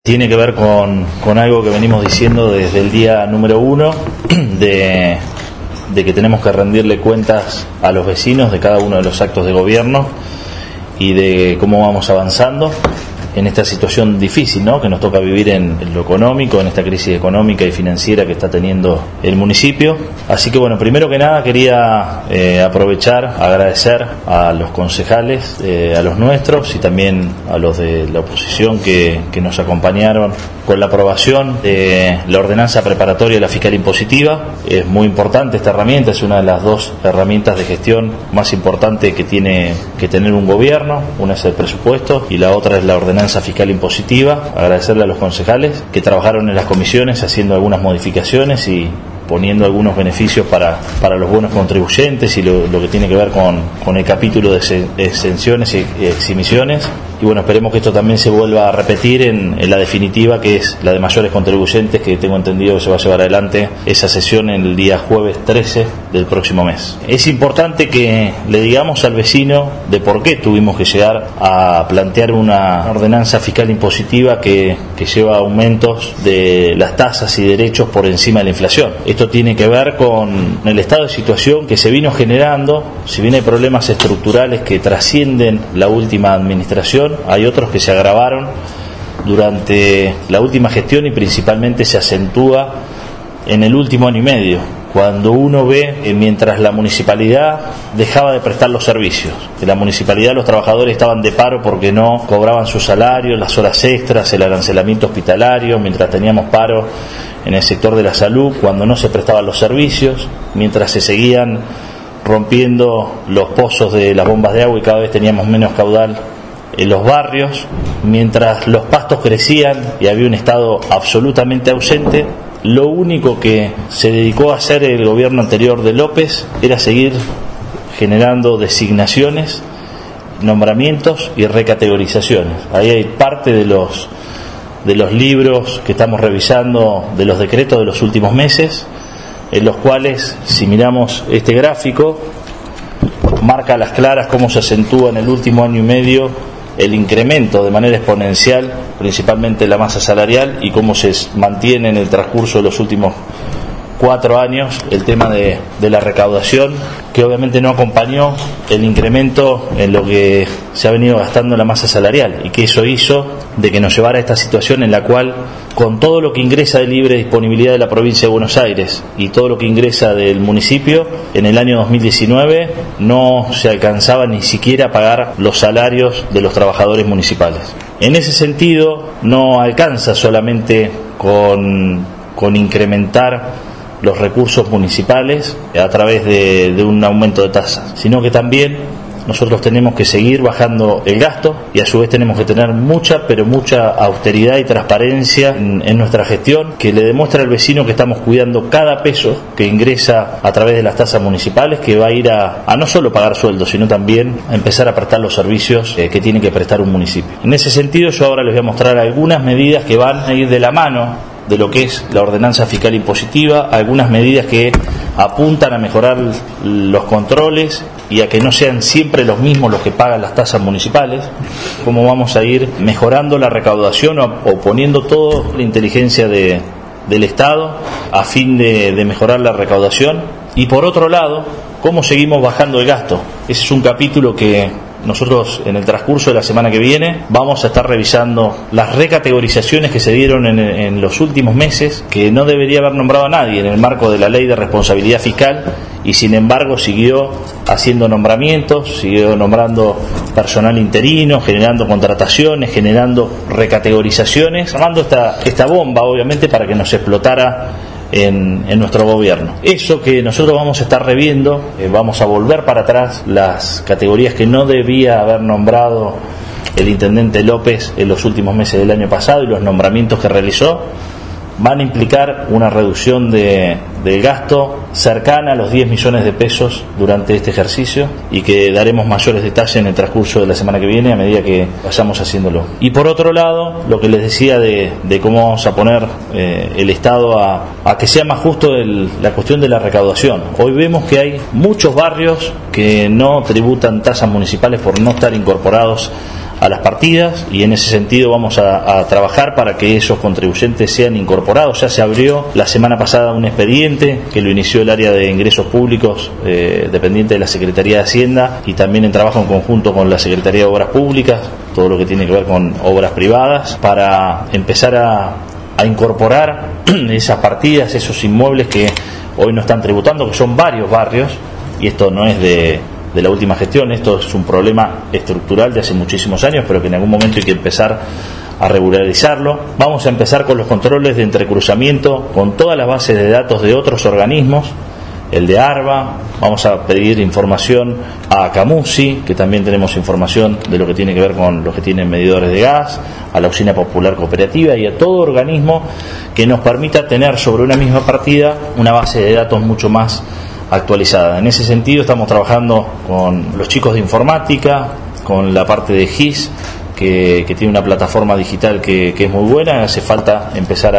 Tiene que ver con algo que venimos diciendo desde el día número 1 de que tenemos que rendirle cuentas a los vecinos de cada uno de los actos de gobierno y de cómo vamos avanzando en esta situación difícil, ¿no?, que nos toca vivir en lo económico, en esta crisis económica y financiera que está teniendo el municipio. Así que bueno, primero que nada quería aprovechar, agradecer a los concejales, a los nuestros y también a los de la oposición que nos acompañaron con la aprobación de la ordenanza preparatoria de la fiscal impositiva. Es muy importante esta herramienta, es una de las dos herramientas de gestión más importantes que tiene que tener un gobierno. Una es el presupuesto y la otra es la ordenanza fiscal impositiva. Agradecerle a los concejales que trabajaron en las comisiones haciendo algunas modificaciones y poniendo algunos beneficios para los buenos contribuyentes y lo que tiene que ver con el capítulo de exenciones y eximisiones. Y bueno, esperemos que esto también se vuelva a repetir en la definitiva, que es la de mayores contribuyentes, que tengo entendido que se va a llevar adelante esa sesión el día jueves 13 del próximo mes. Es importante que le digamos al vecino de por qué tuvimos que llegar a plantear una ordenanza fiscal impositiva que lleva aumentos de las tasas y derechos por encima de la inflación. Esto tiene que ver con el estado de situación que se vino generando. Si bien hay problemas estructurales que trascienden la última administración, hay otros que se agravaron durante la última gestión y principalmente se acentúa en el último año y medio, cuando uno ve mientras la municipalidad dejaba de prestar los servicios. En la municipalidad los trabajadores estaban de paro porque no cobraban sus salarios, las horas extras, el arancelamiento hospitalario, mientras teníamos paro en el sector de la salud, cuando no se prestaban los servicios, mientras se seguían rompiendo los pozos de las bombas de agua y cada vez teníamos menos caudal en los barrios, mientras los pastos crecían y había un Estado absolutamente ausente. Lo único que se dedicó a hacer el gobierno anterior de López era seguir generando designaciones, nombramientos y recategorizaciones. Ahí hay parte de los libros que estamos revisando, de los decretos de los últimos meses, en los cuales, si miramos este gráfico, marca a las claras cómo se acentúa en el último año y medio el incremento de manera exponencial, principalmente la masa salarial, y cómo se mantiene en el transcurso de los últimos 4 años el tema de la recaudación, que obviamente no acompañó el incremento en lo que se ha venido gastando la masa salarial, y que eso hizo de que nos llevara a esta situación en la cual, con todo lo que ingresa de libre disponibilidad de la provincia de Buenos Aires y todo lo que ingresa del municipio, en el año 2019 no se alcanzaba ni siquiera a pagar los salarios de los trabajadores municipales. En ese sentido, no alcanza solamente con incrementar los recursos municipales a través de un aumento de tasas, sino que también nosotros tenemos que seguir bajando el gasto y a su vez tenemos que tener mucha austeridad y transparencia en nuestra gestión, que le demuestre al vecino que estamos cuidando cada peso que ingresa a través de las tasas municipales, que va a ir a no solo pagar sueldos, sino también a empezar a prestar los servicios que tiene que prestar un municipio. En ese sentido, yo ahora les voy a mostrar algunas medidas que van a ir de la mano de lo que es la ordenanza fiscal impositiva, algunas medidas que apuntan a mejorar los controles y a que no sean siempre los mismos los que pagan las tasas municipales, cómo vamos a ir mejorando la recaudación o poniendo toda la inteligencia del Estado a fin de mejorar la recaudación, y por otro lado, cómo seguimos bajando el gasto. Ese es un capítulo que nosotros en el transcurso de la semana que viene vamos a estar revisando las recategorizaciones que se dieron en los últimos meses, que no debería haber nombrado a nadie en el marco de la ley de responsabilidad fiscal, y sin embargo siguió haciendo nombramientos, siguió nombrando personal interino, generando contrataciones, generando recategorizaciones, armando esta bomba obviamente para que nos explotara en nuestro gobierno. Eso que nosotros vamos a estar reviendo, vamos a volver para atrás las categorías que no debía haber nombrado el intendente López en los últimos meses del año pasado, y los nombramientos que realizó van a implicar una reducción del gasto cercana a los 10 millones de pesos durante este ejercicio, y que daremos mayores detalles en el transcurso de la semana que viene a medida que vayamos haciéndolo. Y por otro lado, lo que les decía de cómo vamos a poner el Estado a que sea más justo la cuestión de la recaudación. Hoy vemos que hay muchos barrios que no tributan tasas municipales por no estar incorporados a las partidas, y en ese sentido vamos a trabajar para que esos contribuyentes sean incorporados. Ya se abrió la semana pasada un expediente que lo inició el área de ingresos públicos dependiente de la Secretaría de Hacienda, y también en trabajo en conjunto con la Secretaría de Obras Públicas, todo lo que tiene que ver con obras privadas, para empezar a incorporar esas partidas, esos inmuebles que hoy no están tributando, que son varios barrios, y esto no es de la última gestión, esto es un problema estructural de hace muchísimos años, pero que en algún momento hay que empezar a regularizarlo. Vamos a empezar con los controles de entrecruzamiento con todas las bases de datos de otros organismos, el de ARBA, vamos a pedir información a Camusi, que también tenemos información de lo que tiene que ver con los que tienen medidores de gas, a la Usina Popular Cooperativa y a todo organismo que nos permita tener sobre una misma partida una base de datos mucho más actualizada. En ese sentido estamos trabajando con los chicos de informática, con la parte de GIS, que tiene una plataforma digital que es muy buena. Hace falta empezar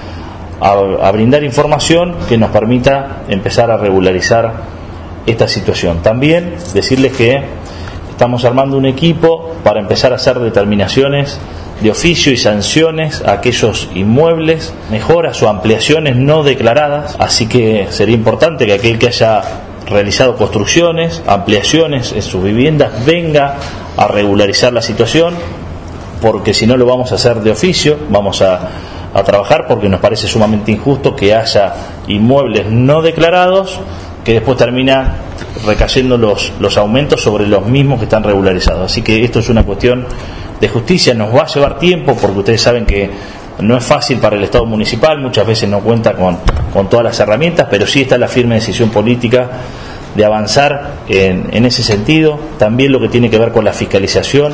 a brindar información que nos permita empezar a regularizar esta situación. También decirles que estamos armando un equipo para empezar a hacer determinaciones de oficio y sanciones a aquellos inmuebles, mejoras o ampliaciones no declaradas, así que sería importante que aquel que haya realizado construcciones, ampliaciones en sus viviendas venga a regularizar la situación, porque si no lo vamos a hacer de oficio, vamos a trabajar, porque nos parece sumamente injusto que haya inmuebles no declarados que después termina recayendo los aumentos sobre los mismos que están regularizados. Así que esto es una cuestión de justicia, nos va a llevar tiempo, porque ustedes saben que no es fácil para el Estado municipal, muchas veces no cuenta con todas las herramientas, pero sí está la firme decisión política de avanzar en ese sentido. También lo que tiene que ver con la fiscalización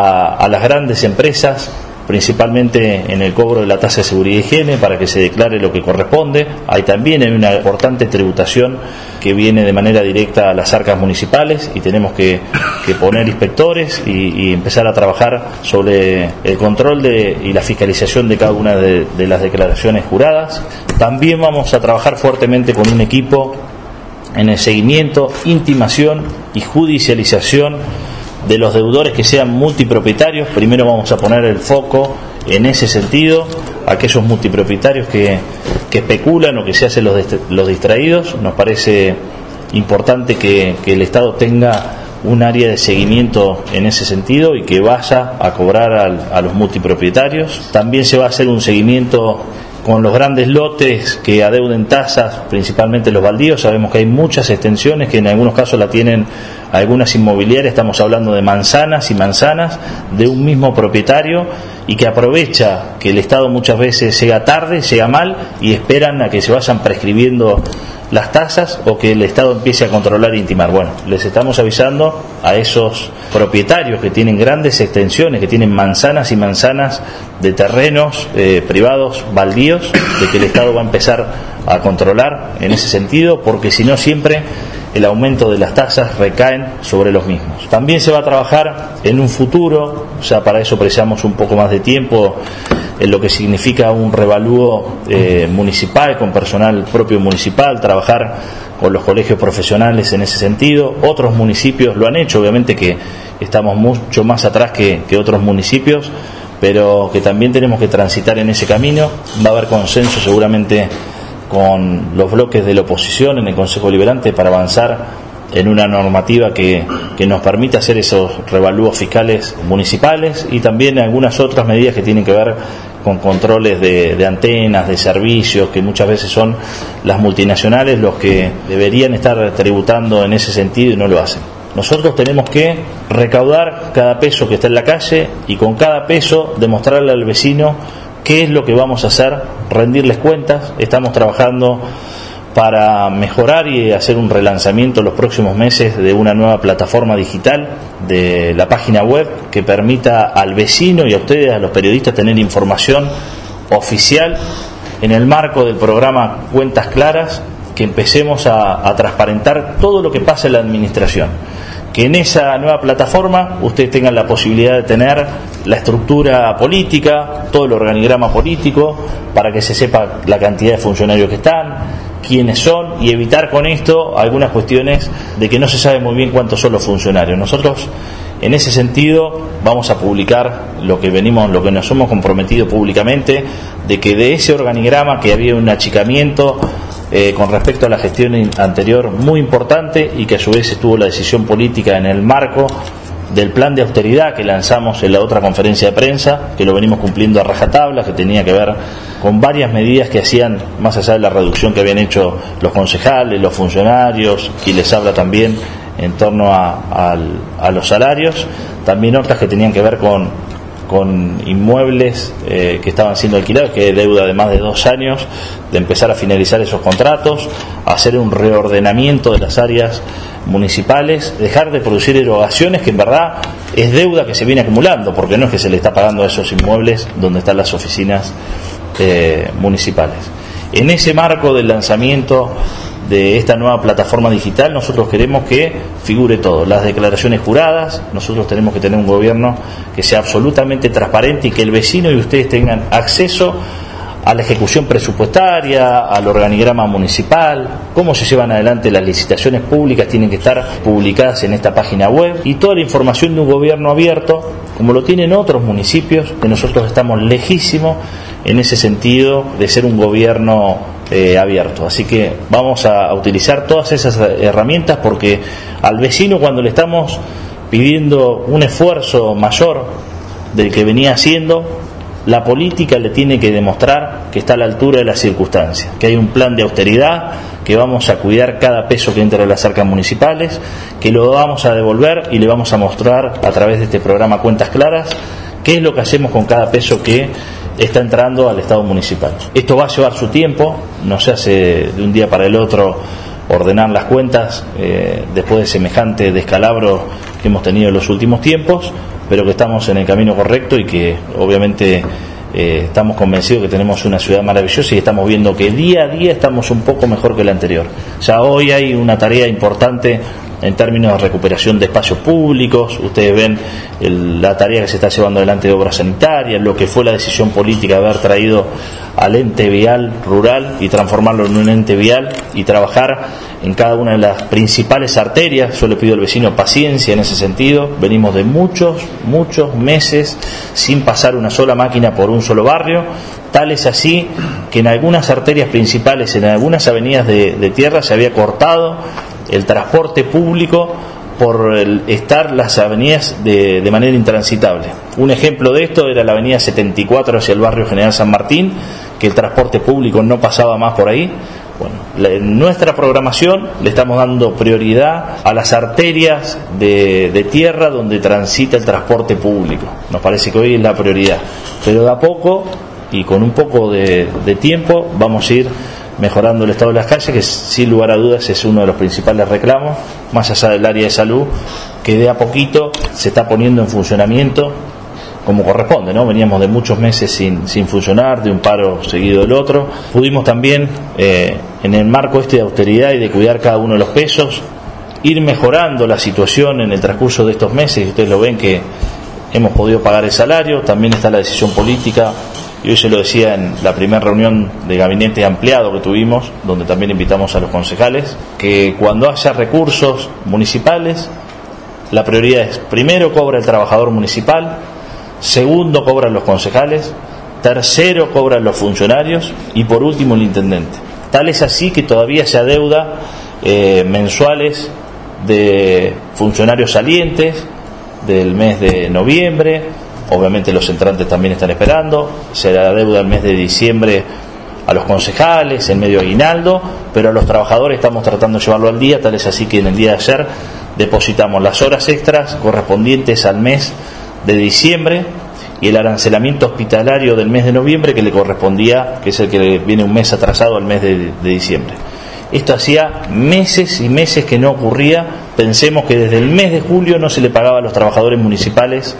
a las grandes empresas, principalmente en el cobro de la tasa de seguridad y higiene, para que se declare lo que corresponde. Ahí también hay una importante tributación que viene de manera directa a las arcas municipales, y tenemos que poner inspectores y empezar a trabajar sobre el control y la fiscalización de cada una de las declaraciones juradas. También vamos a trabajar fuertemente con un equipo en el seguimiento, intimación y judicialización de los deudores que sean multipropietarios. Primero vamos a poner el foco en ese sentido, aquellos multipropietarios que especulan o que se hacen los distraídos. Nos parece importante que el Estado tenga un área de seguimiento en ese sentido y que vaya a cobrar a los multipropietarios. También se va a hacer un seguimiento con los grandes lotes que adeuden tasas, principalmente los baldíos. Sabemos que hay muchas extensiones que en algunos casos la tienen algunas inmobiliarias, estamos hablando de manzanas y manzanas de un mismo propietario, y que aprovecha que el Estado muchas veces llega tarde, llega mal, y esperan a que se vayan prescribiendo las tasas o que el Estado empiece a controlar e intimar. Bueno, les estamos avisando a esos propietarios que tienen grandes extensiones, que tienen manzanas y manzanas de terrenos privados, baldíos, de que el Estado va a empezar a controlar en ese sentido, porque si no siempre el aumento de las tasas recaen sobre los mismos. También se va a trabajar en un futuro, ya para eso precisamos un poco más de tiempo, en lo que significa un revalúo municipal, con personal propio municipal, trabajar con los colegios profesionales en ese sentido. Otros municipios lo han hecho, obviamente que estamos mucho más atrás que otros municipios, pero que también tenemos que transitar en ese camino. Va a haber consenso seguramente con los bloques de la oposición en el Consejo Deliberante para avanzar en una normativa que nos permita hacer esos revalúos fiscales municipales, y también algunas otras medidas que tienen que ver con controles de antenas, de servicios, que muchas veces son las multinacionales los que deberían estar tributando en ese sentido y no lo hacen. Nosotros tenemos que recaudar cada peso que está en la calle, y con cada peso demostrarle al vecino qué es lo que vamos a hacer, rendirles cuentas. Estamos trabajando para mejorar y hacer un relanzamiento en los próximos meses de una nueva plataforma digital de la página web que permita al vecino y a ustedes, a los periodistas, tener información oficial en el marco del programa Cuentas Claras, que empecemos a transparentar todo lo que pasa en la administración. Que en esa nueva plataforma ustedes tengan la posibilidad de tener la estructura política, todo el organigrama político, para que se sepa la cantidad de funcionarios que están, quiénes son, y evitar con esto algunas cuestiones de que no se sabe muy bien cuántos son los funcionarios. Nosotros En ese sentido, vamos a publicar lo que nos hemos comprometido públicamente, de que de ese organigrama que había un achicamiento con respecto a la gestión anterior muy importante, y que a su vez estuvo la decisión política en el marco del plan de austeridad que lanzamos en la otra conferencia de prensa, que lo venimos cumpliendo a rajatabla, que tenía que ver con varias medidas que hacían, más allá de la reducción que habían hecho los concejales, los funcionarios, y les habla también en torno a los salarios, también otras que tenían que ver con inmuebles que estaban siendo alquilados, que es deuda de más de 2 años, de empezar a finalizar esos contratos, hacer un reordenamiento de las áreas municipales, dejar de producir erogaciones, que en verdad es deuda que se viene acumulando, porque no es que se le está pagando a esos inmuebles donde están las oficinas municipales. En ese marco del lanzamiento de esta nueva plataforma digital, nosotros queremos que figure todo, las declaraciones juradas. Nosotros tenemos que tener un gobierno que sea absolutamente transparente y que el vecino y ustedes tengan acceso a la ejecución presupuestaria, al organigrama municipal, cómo se llevan adelante las licitaciones públicas, tienen que estar publicadas en esta página web, y toda la información de un gobierno abierto, como lo tienen otros municipios, que nosotros estamos lejísimos en ese sentido de ser un gobierno abierto. Así que vamos a utilizar todas esas herramientas, porque al vecino, cuando le estamos pidiendo un esfuerzo mayor del que venía haciendo, la política le tiene que demostrar que está a la altura de las circunstancias, que hay un plan de austeridad, que vamos a cuidar cada peso que entra en las arcas municipales, que lo vamos a devolver, y le vamos a mostrar a través de este programa Cuentas Claras qué es lo que hacemos con cada peso que está entrando al Estado municipal. Esto va a llevar su tiempo, no se hace de un día para el otro ordenar las cuentas después de semejante descalabro que hemos tenido en los últimos tiempos, pero que estamos en el camino correcto y que obviamente estamos convencidos que tenemos una ciudad maravillosa, y estamos viendo que día a día estamos un poco mejor que el anterior. Ya hoy hay una tarea importante en términos de recuperación de espacios públicos. Ustedes ven la tarea que se está llevando adelante de obras sanitarias, lo que fue la decisión política de haber traído al ente vial rural y transformarlo en un ente vial y trabajar en cada una de las principales arterias. Yo le pido al vecino paciencia en ese sentido. Venimos de muchos meses sin pasar una sola máquina por un solo barrio. Tal es así que en algunas arterias principales, en algunas avenidas de tierra, se había cortado el transporte público por estar las avenidas de manera intransitable. Un ejemplo de esto era la avenida 74 hacia el barrio General San Martín, que el transporte público no pasaba más por ahí. Bueno, en nuestra programación le estamos dando prioridad a las arterias de tierra donde transita el transporte público. Nos parece que hoy es la prioridad, pero de a poco y con un poco de tiempo vamos a ir mejorando el estado de las calles, que sin lugar a dudas es uno de los principales reclamos, más allá del área de salud, que de a poquito se está poniendo en funcionamiento como corresponde, ¿no? Veníamos de muchos meses sin funcionar, de un paro seguido del otro. Pudimos también, en el marco de austeridad y de cuidar cada uno de los pesos, ir mejorando la situación en el transcurso de estos meses. Ustedes lo ven que hemos podido pagar el salario. También está la decisión política, y hoy se lo decía en la primera reunión de gabinete ampliado que tuvimos, donde también invitamos a los concejales, que cuando haya recursos municipales, la prioridad es: primero cobra el trabajador municipal, segundo cobran los concejales, tercero cobran los funcionarios, y por último el intendente. Tal es así que todavía se adeuda mensuales de funcionarios salientes del mes de noviembre. Obviamente los entrantes también están esperando. Se adeuda el mes de diciembre a los concejales, en medio aguinaldo, pero a los trabajadores estamos tratando de llevarlo al día. Tal es así que en el día de ayer depositamos las horas extras correspondientes al mes de diciembre y el arancelamiento hospitalario del mes de noviembre, que le correspondía, que es el que viene un mes atrasado al mes de diciembre. Esto hacía meses y meses que no ocurría. Pensemos que desde el mes de julio no se le pagaba a los trabajadores municipales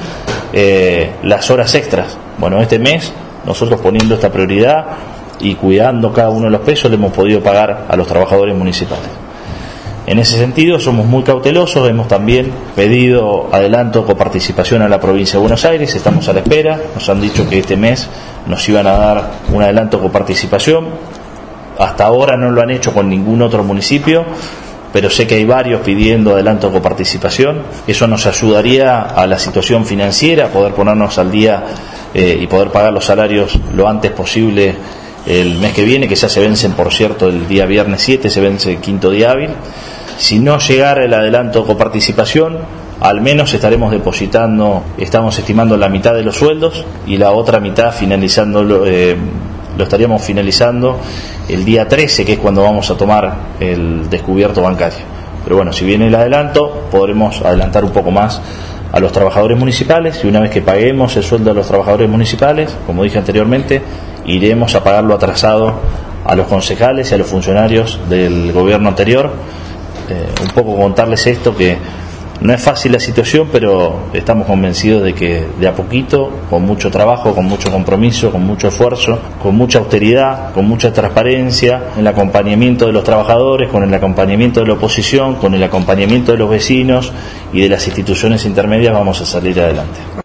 las horas extras. Bueno, este mes, nosotros poniendo esta prioridad y cuidando cada uno de los pesos, le hemos podido pagar a los trabajadores municipales. En ese sentido somos muy cautelosos. Hemos también pedido adelanto con participación a la provincia de Buenos Aires. Estamos a la espera. Nos han dicho que este mes nos iban a dar un adelanto con participación. Hasta ahora no lo han hecho con ningún otro municipio, pero sé que hay varios pidiendo adelanto de coparticipación. Eso nos ayudaría a la situación financiera, a poder ponernos al día y poder pagar los salarios lo antes posible el mes que viene, que ya se vencen, por cierto, el día viernes 7, se vence el 5º día hábil. Si no llegara el adelanto de coparticipación, al menos estaremos depositando, estamos estimando la mitad de los sueldos y la otra mitad finalizándolo, lo estaríamos finalizando el día 13, que es cuando vamos a tomar el descubierto bancario. Pero bueno, si viene el adelanto, podremos adelantar un poco más a los trabajadores municipales, y una vez que paguemos el sueldo a los trabajadores municipales, como dije anteriormente, iremos a pagarlo atrasado a los concejales y a los funcionarios del gobierno anterior. Un poco contarles esto, que no es fácil la situación, pero estamos convencidos de que de a poquito, con mucho trabajo, con mucho compromiso, con mucho esfuerzo, con mucha austeridad, con mucha transparencia, el acompañamiento de los trabajadores, con el acompañamiento de la oposición, con el acompañamiento de los vecinos y de las instituciones intermedias, vamos a salir adelante.